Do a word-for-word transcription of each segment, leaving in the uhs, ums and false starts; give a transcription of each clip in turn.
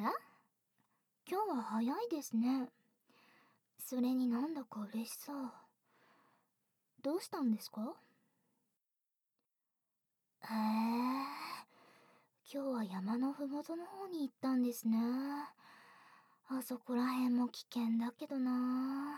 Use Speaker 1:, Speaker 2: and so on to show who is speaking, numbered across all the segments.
Speaker 1: ら、今日は早いですね。それになんだか嬉しそう。どうしたんですか？へえ、今日は山のふもとの方に行ったんですね。あそこらへんも危険だけどな。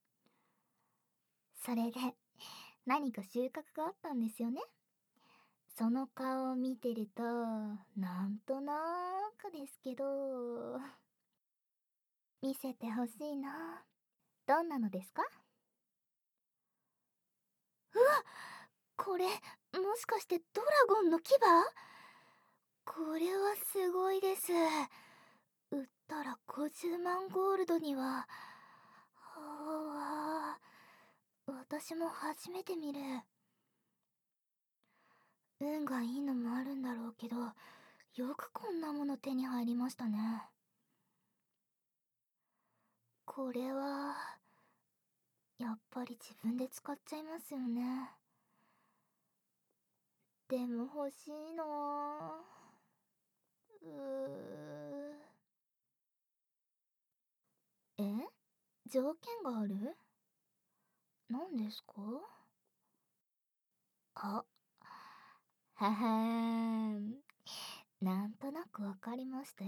Speaker 1: それで、何か収穫があったんですよね。その顔を見てると、なんとなーくですけど、見せてほしいな。どんなのですか？うわ、これ、もしかしてドラゴンの牙？これはすごいです。売ったらごじゅうまんゴールドには。はあ、私も初めて見る。運がいいのもあるんだろうけど、よくこんなもの手に入りましたね。これは、やっぱり自分で使っちゃいますよね。でも欲しいなあ。うー。え？条件がある？何ですか？あ、ははーん。なんとなくわかりましたよ。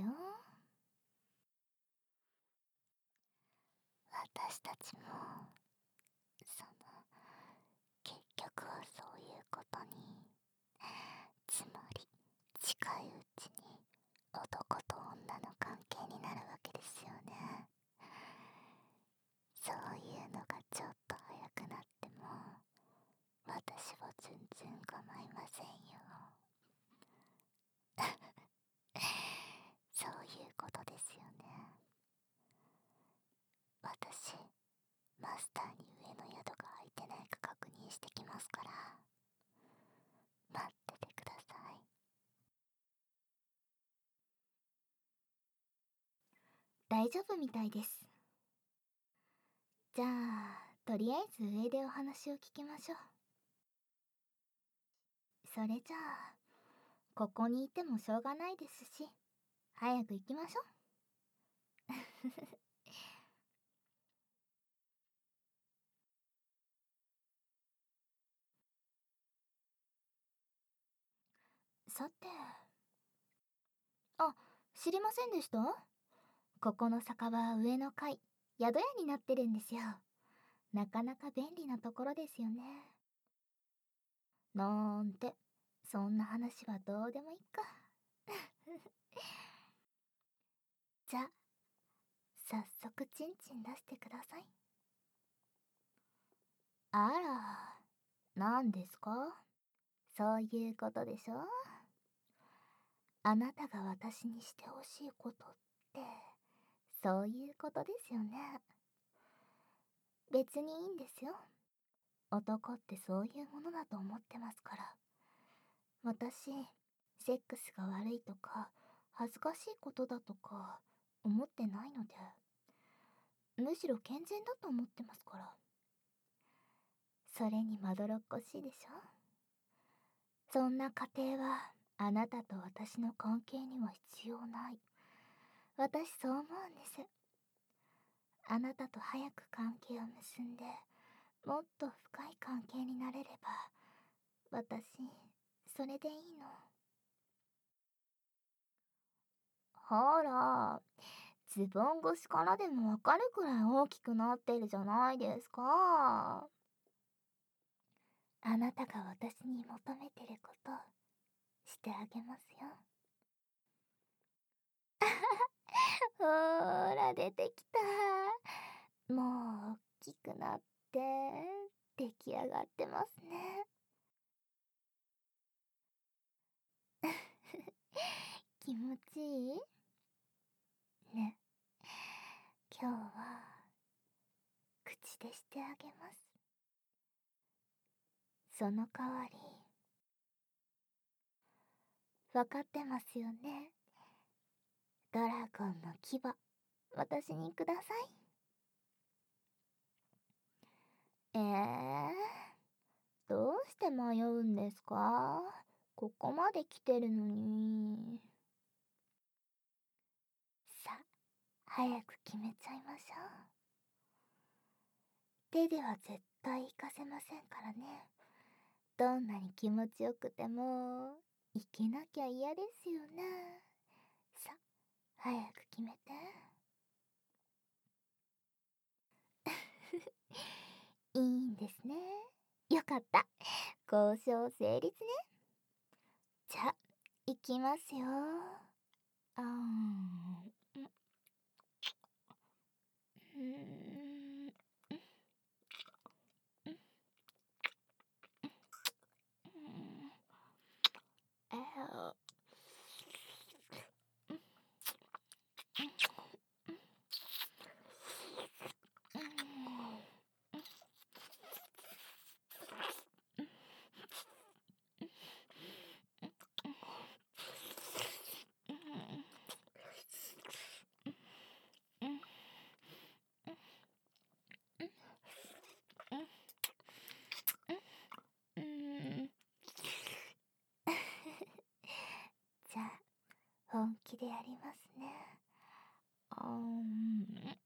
Speaker 1: 私たちも、その、結局はそういうことに、つまり、近いうちに男と女の関係になるわけですよね。そういうのがちょっと早くなっても、私は全然構いませんよ。そういうことですよね。私、マスターに上の宿が空いてないか確認してきますから、待っててください。大丈夫みたいです。じゃあ、とりあえず上でお話を聞きましょう。それじゃあ、ここにいてもしょうがないですし、早く行きましょう。さて、あ、知りませんでした？ここの酒場は上の階、宿屋になってるんですよ。なかなか便利なところですよね。なんて、そんな話はどうでもいいか。じゃあ、早速チンチン出してください。あら、何ですか？そういうことでしょ？あなたが私にしてほしいことって、そういうことですよね。別にいいんですよ。男ってそういうものだと思ってますから。私、セックスが悪いとか、恥ずかしいことだとか、思ってないので、むしろ健全だと思ってますから。それにまどろっこしいでしょ？そんな過程は、あなたと私の関係には必要ない。私そう思うんです。あなたと早く関係を結んで、もっと深い関係になれれば、私、それでいいの。ほら、ズボン越しからでもわかるくらい大きくなってるじゃないですか。あなたが私に求めてること、してあげますよ。ほーら、出てきた。もう、大きくなって、出来上がってますね。気持ちいい？ね。今日は、口でしてあげます。その代わり、わかってますよね。ドラゴンの牙、私にください。えー、どうして迷うんですか？ここまで来てるのに。 早く決めちゃいましょう。手では絶対行かせませんからね。どんなに気持ちよくても、行けなきゃ嫌ですよね。さ、早く決めて。いいんですね。よかった。交渉成立ね。じゃ、行きますよ。あーん。うーん。えーうーん。じゃあ、本気でやりますね。あーん。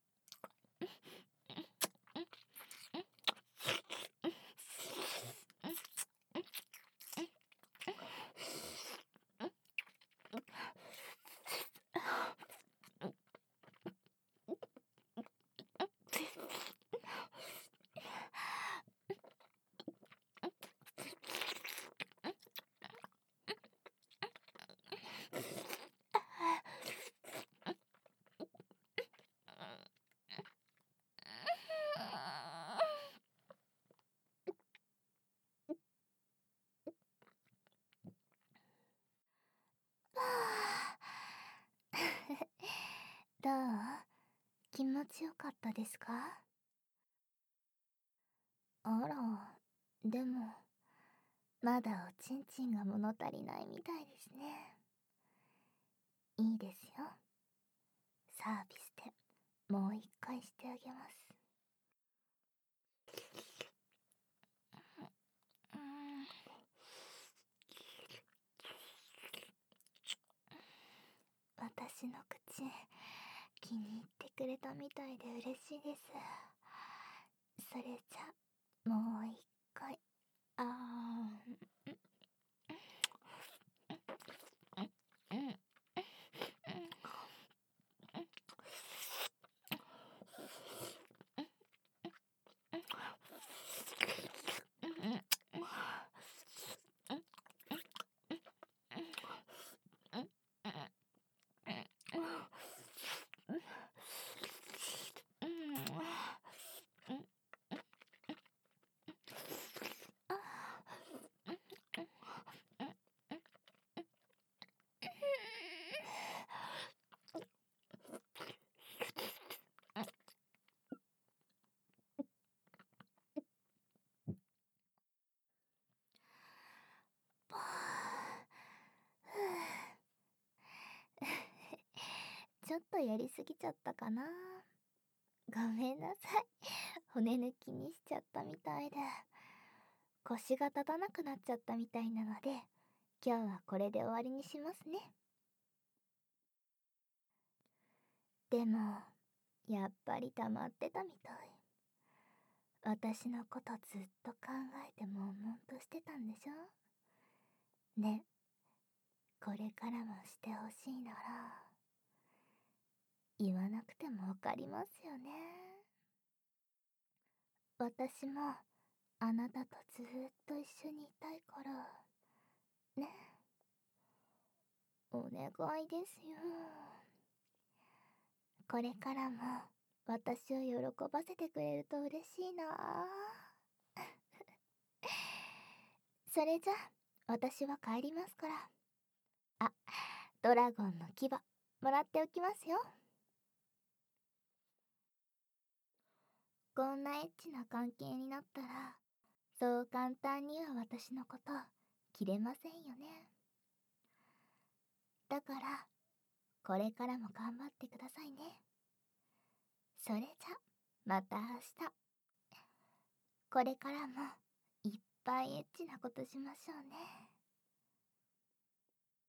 Speaker 1: どう？気持ちよかったですか？あら、でも、まだおちんちんが物足りないみたいですね。いいですよ。サービスでもう一回してあげます。うーん。私の口、気に入ってくれたみたいで嬉しいです。それじゃ、もう一回。あーん。うん。ちょっとやりすぎちゃったかな。ごめんなさい。骨抜きにしちゃったみたいで。腰が立たなくなっちゃったみたいなので、今日はこれで終わりにしますね。でも、やっぱり溜まってたみたい。私のことずっと考えて悶々としてたんでしょ？ね、これからもしてほしいなら、言わなくてもわかりますよね。私もあなたとずーっと一緒にいたいから、ね。お願いですよ。これからも私を喜ばせてくれると嬉しいな。それじゃ、私は帰りますから。あ、ドラゴンの牙、もらっておきますよ。こんなエッチな関係になったら、そう簡単には私のこと切れませんよね。だから、これからも頑張ってくださいね。それじゃ、また明日。これからもいっぱいエッチなことしましょうね。